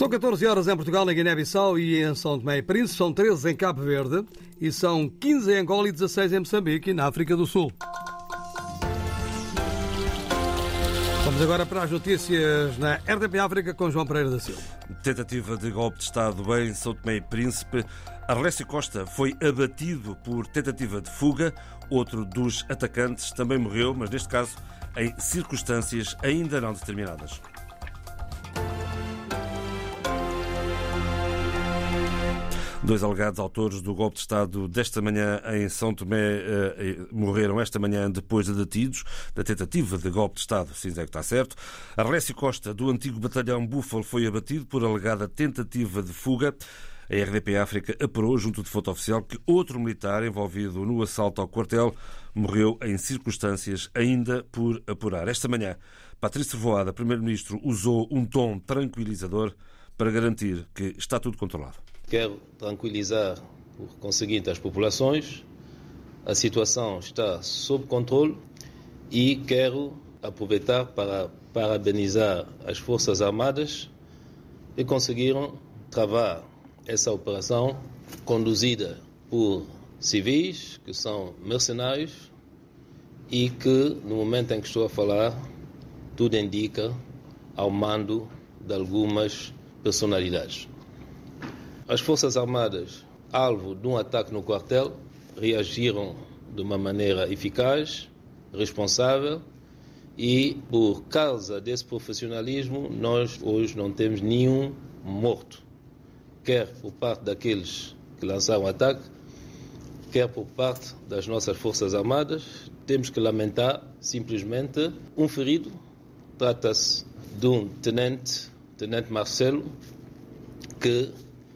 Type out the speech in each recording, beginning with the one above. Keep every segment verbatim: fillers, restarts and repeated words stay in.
São catorze horas em Portugal, na Guiné-Bissau e em São Tomé e Príncipe, são treze em Cabo Verde e são quinze em Angola e dezasseis em Moçambique e na África do Sul. Vamos agora para as notícias na R D P África com João Pereira da Silva. Tentativa de golpe de Estado em São Tomé e Príncipe. Arlésio Costa foi abatido por tentativa de fuga. Outro dos atacantes também morreu, mas neste caso em circunstâncias ainda não determinadas. Dois alegados autores do golpe de Estado desta manhã em São Tomé eh, morreram esta manhã depois de detidos da tentativa de golpe de Estado. Sim, é que está certo. Arlésio Costa, do antigo batalhão Búfalo, foi abatido por alegada tentativa de fuga. A R D P África apurou, junto de fonte oficial, que outro militar envolvido no assalto ao quartel morreu em circunstâncias ainda por apurar. Esta manhã, Patrício Voada, primeiro-ministro, usou um tom tranquilizador para garantir que está tudo controlado. Quero tranquilizar por conseguinte as populações, a situação está sob controle e quero aproveitar para parabenizar as Forças Armadas que conseguiram travar essa operação conduzida por civis, que são mercenários e que, no momento em que estou a falar, tudo indica ao mando de algumas personalidades. As Forças Armadas, alvo de um ataque no quartel, reagiram de uma maneira eficaz, responsável e, por causa desse profissionalismo, nós hoje não temos nenhum morto, quer por parte daqueles que lançaram o ataque, quer por parte das nossas Forças Armadas. Temos que lamentar simplesmente um ferido. Trata-se de um tenente, tenente Marcelo, que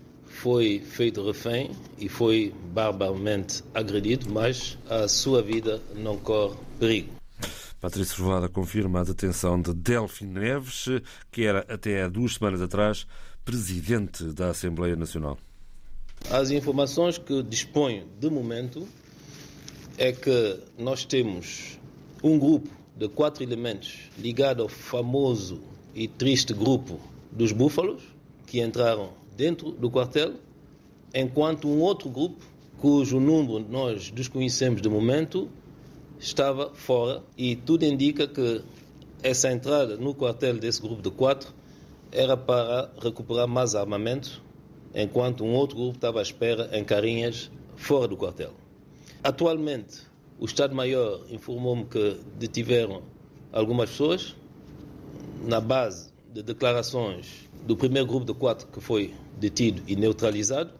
foi feito refém e foi barbaramente agredido, mas a sua vida não corre perigo. Patrício Voada confirma a detenção de Delfim Neves, que era até há duas semanas atrás presidente da Assembleia Nacional. As informações que disponho de momento é que nós temos um grupo de quatro elementos ligado ao famoso e triste grupo dos Búfalos, que entraram dentro do quartel, enquanto um outro grupo, cujo número nós desconhecemos de momento, estava fora, e tudo indica que essa entrada no quartel desse grupo de quatro era para recuperar mais armamento, enquanto um outro grupo estava à espera em Carinhas, fora do quartel. Atualmente, o Estado-Maior informou-me que detiveram algumas pessoas na base de declarações do primeiro grupo de quatro que foi detido e neutralizado,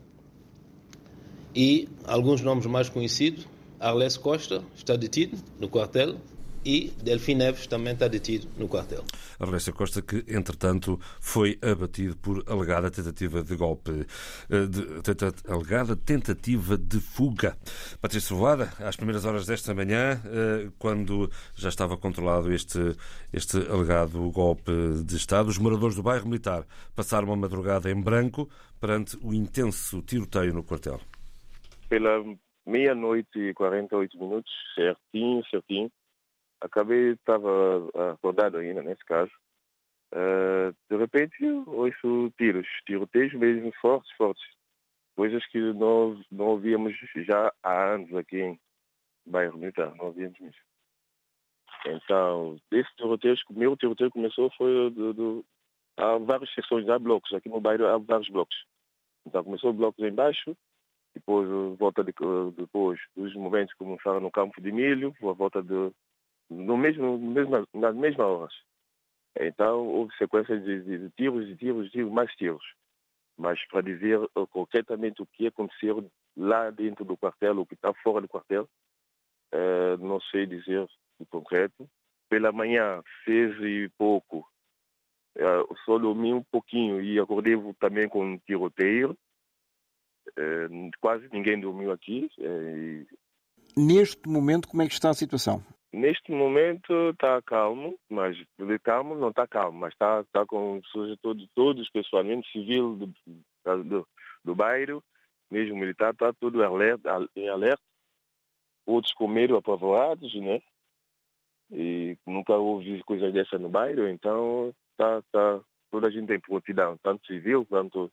e alguns nomes mais conhecidos. Arlésio Costa está detido no quartel e Delfim Neves também está detido no quartel. Arlésio Costa, que entretanto foi abatido por alegada tentativa de golpe, de, tenta, alegada tentativa de fuga. Patrício Voada, às primeiras horas desta manhã, quando já estava controlado este, este alegado golpe de Estado, os moradores do bairro Militar passaram uma madrugada em branco perante o intenso tiroteio no quartel. Pela meia-noite e quarenta e oito minutos, certinho, certinho, acabei, estava acordado ainda nesse caso. Uh, de repente, ouço tiros, tiroteios mesmo fortes, fortes. Coisas que não, não ouvíamos já há anos aqui em bairro Militar, não ouvíamos mesmo. Então, desse tiroteio, o meu tiroteio começou, foi do, do, há várias secções, há blocos, aqui no bairro há vários blocos. Então, começou blocos embaixo, depois, volta de, depois dos momentos que começaram no campo de milho, a volta de No mesmo, no mesmo, nas mesmas horas. Então, houve sequência de, de, de tiros, de tiros, de tiros, mais tiros. Mas para dizer uh, concretamente o que aconteceu lá dentro do quartel, o que está fora do quartel, uh, não sei dizer o concreto. Pela manhã, seis e pouco, uh, só dormi um pouquinho e acordei também com um tiroteio. Uh, quase ninguém dormiu aqui. Uh, Neste momento, como é que está a situação? Neste momento está calmo, mas de calmo não está calmo, mas está, está com pessoas, todos, todos pessoalmente, civil do, do, do bairro, mesmo militar, está tudo alerta, em alerta. Outros com medo, apavorados, né? E nunca houve coisa dessa no bairro, então está, está toda a gente tem prontidão, tanto civil quanto,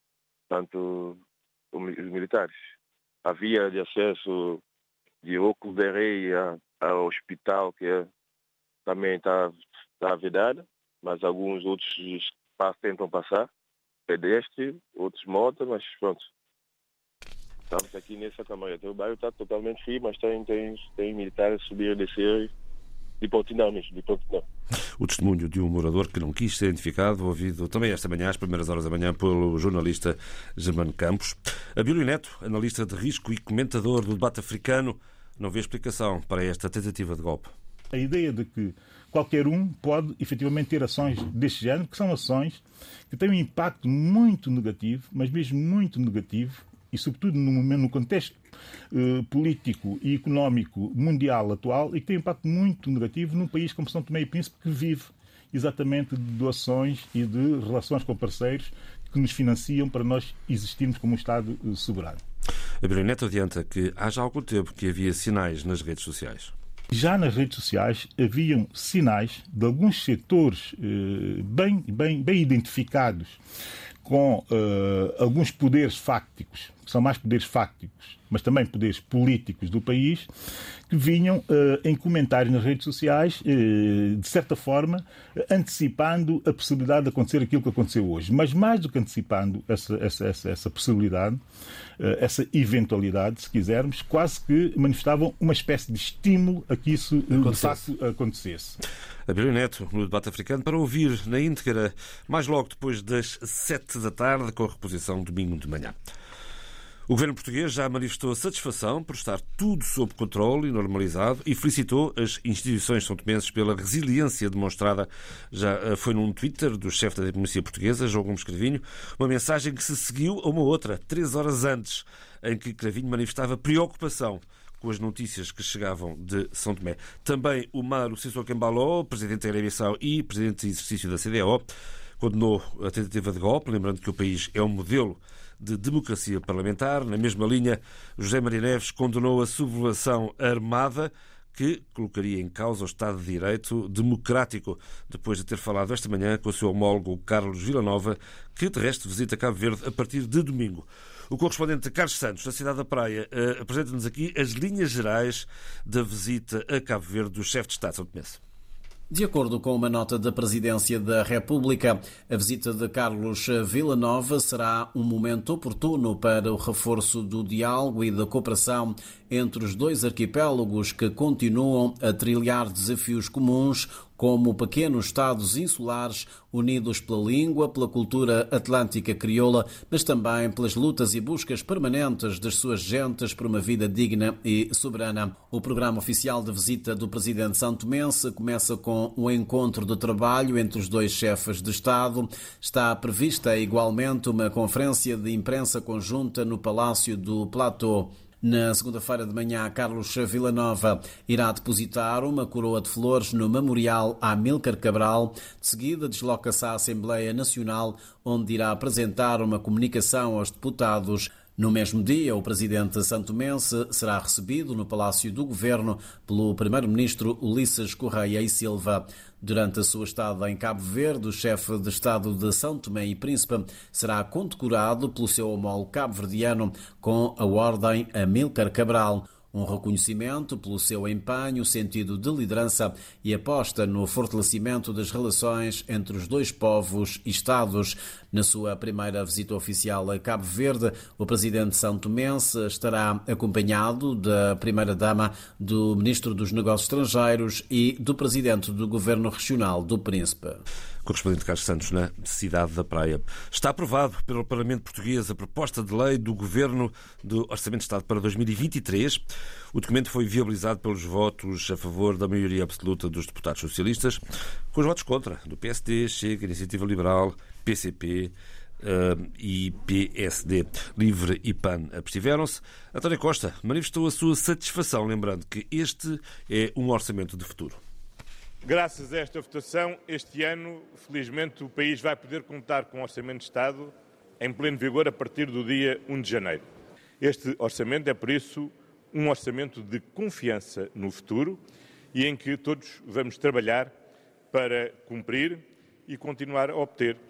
quanto os militares. A via de acesso de Óculos de Rei ao hospital, que é, também está tá vedada, mas alguns outros tentam passar, pedestre, outros motos, mas pronto. Estamos aqui nessa câmara. O bairro está totalmente frio, mas tem, tem, tem militares subir e descer de prontidão mesmo, de prontidão. O testemunho de um morador que não quis ser identificado, ouvido também esta manhã, às primeiras horas da manhã, pelo jornalista Germano Campos. Abílio Neto, analista de risco e comentador do debate africano, não vê explicação para esta tentativa de golpe. A ideia de que qualquer um pode efetivamente ter ações deste género, que são ações que têm um impacto muito negativo, mas mesmo muito negativo, e sobretudo no, momento, no contexto eh, político e económico mundial atual, e que tem um impacto muito negativo num país como São Tomé e Príncipe, que vive exatamente de doações e de relações com parceiros que nos financiam para nós existirmos como um Estado eh, soberano. Abílio Neto adianta que há já algum tempo que havia sinais nas redes sociais. Já nas redes sociais haviam sinais de alguns setores eh, bem, bem, bem identificados com uh, alguns poderes fácticos, que são mais poderes fácticos, mas também poderes políticos do país, que vinham uh, em comentários nas redes sociais, uh, de certa forma, antecipando a possibilidade de acontecer aquilo que aconteceu hoje. Mas mais do que antecipando essa, essa, essa, essa possibilidade, uh, essa eventualidade, se quisermos, quase que manifestavam uma espécie de estímulo a que isso uh, de facto acontecesse. Abílio Neto, no debate africano, para ouvir na íntegra, mais logo depois das sete da tarde, com a reposição domingo de manhã. O governo português já manifestou satisfação por estar tudo sob controle e normalizado e felicitou as instituições são-tomenses pela resiliência demonstrada. Já foi num Twitter do chefe da diplomacia portuguesa, João Gomes Cravinho, uma mensagem que se seguiu a uma outra, três horas antes, em que Cravinho manifestava preocupação com as notícias que chegavam de São Tomé. Também o Umaru Sissoko Embalo, presidente da Guiné-Bissau e presidente de exercício da C D A O, condenou a tentativa de golpe, lembrando que o país é um modelo de democracia parlamentar. Na mesma linha, José Maria Neves condenou a sublevação armada que colocaria em causa o Estado de Direito democrático, depois de ter falado esta manhã com o seu homólogo Carlos Villanova, que de resto visita Cabo Verde a partir de domingo. O correspondente Carlos Santos, da cidade da Praia, apresenta-nos aqui as linhas gerais da visita a Cabo Verde do chefe de Estado São Tomense. De acordo com uma nota da Presidência da República, a visita de Carlos Villanova será um momento oportuno para o reforço do diálogo e da cooperação entre os dois arquipélagos que continuam a trilhar desafios comuns, como pequenos estados insulares unidos pela língua, pela cultura atlântica crioula, mas também pelas lutas e buscas permanentes das suas gentes por uma vida digna e soberana. O programa oficial de visita do presidente santomense começa com um encontro de trabalho entre os dois chefes de Estado. Está prevista igualmente uma conferência de imprensa conjunta no Palácio do Platô. Na segunda-feira de manhã, Carlos Villanova irá depositar uma coroa de flores no Memorial Amílcar Cabral. De seguida, desloca-se à Assembleia Nacional, onde irá apresentar uma comunicação aos deputados. No mesmo dia, o presidente santomense será recebido no Palácio do Governo pelo primeiro-ministro Ulisses Correia e Silva. Durante a sua estada em Cabo Verde, o chefe de Estado de São Tomé e Príncipe será condecorado pelo seu homólogo cabo-verdiano com a Ordem Amílcar Cabral. Um reconhecimento pelo seu empenho, sentido de liderança e aposta no fortalecimento das relações entre os dois povos e Estados. Na sua primeira visita oficial a Cabo Verde, o presidente santomense estará acompanhado da primeira-dama, do ministro dos Negócios Estrangeiros e do presidente do Governo Regional do Príncipe. Correspondente Carlos Santos, na cidade da Praia. Está aprovado pelo Parlamento Português a proposta de lei do Governo do Orçamento de Estado para dois mil e vinte e três. O documento foi viabilizado pelos votos a favor da maioria absoluta dos deputados socialistas, com os votos contra do P S D, Chega, Iniciativa Liberal, P C P uh, e P S D. Livre e P A N abstiveram-se. António Costa manifestou a sua satisfação, lembrando que este é um orçamento de futuro. Graças a esta votação, este ano, felizmente, o país vai poder contar com um orçamento de Estado em pleno vigor a partir do dia primeiro de janeiro. Este orçamento é, por isso, um orçamento de confiança no futuro e em que todos vamos trabalhar para cumprir e continuar a obter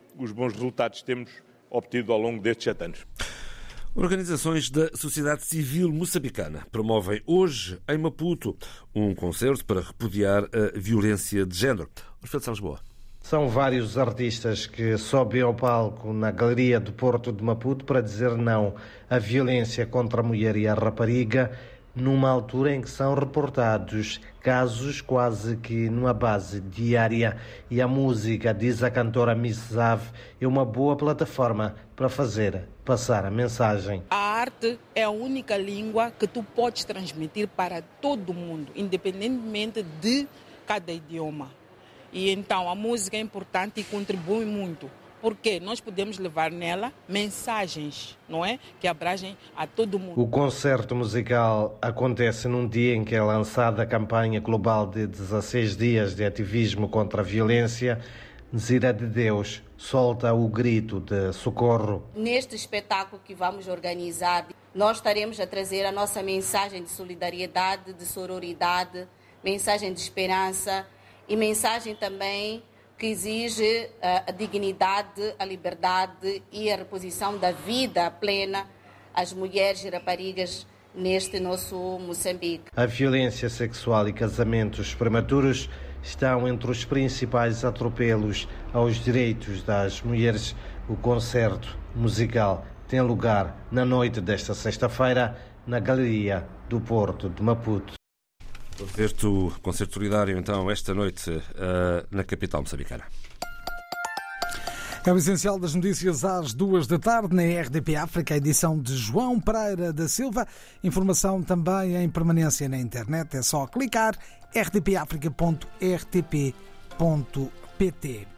os bons resultados que temos obtido ao longo destes sete anos. Organizações da sociedade civil moçambicana promovem hoje, em Maputo, um concerto para repudiar a violência de género. Orfeu de Lisboa. São vários artistas que sobem ao palco na Galeria do Porto de Maputo para dizer não à violência contra a mulher e a rapariga, numa altura em que são reportados casos quase que numa base diária. E a música, diz a cantora Miss Zav, é uma boa plataforma para fazer passar a mensagem. A arte é a única língua que tu podes transmitir para todo mundo, independentemente de cada idioma. E então a música é importante e contribui muito, porque nós podemos levar nela mensagens, não é? Que abrangem a todo mundo. O concerto musical acontece num dia em que é lançada a campanha global de dezasseis dias de ativismo contra a violência. Zira de Deus solta o grito de socorro. Neste espetáculo que vamos organizar, nós estaremos a trazer a nossa mensagem de solidariedade, de sororidade, mensagem de esperança e mensagem também que exige a dignidade, a liberdade e a reposição da vida plena às mulheres e raparigas neste nosso Moçambique. A violência sexual e casamentos prematuros estão entre os principais atropelos aos direitos das mulheres. O concerto musical tem lugar na noite desta sexta-feira na Galeria do Porto de Maputo. Concerto, concerto solidário, então, esta noite uh, na capital moçambicana. É o essencial das notícias às duas da tarde na R D P África, a edição de João Pereira da Silva. Informação também em permanência na internet. É só clicar r d p africa ponto r t p ponto p t.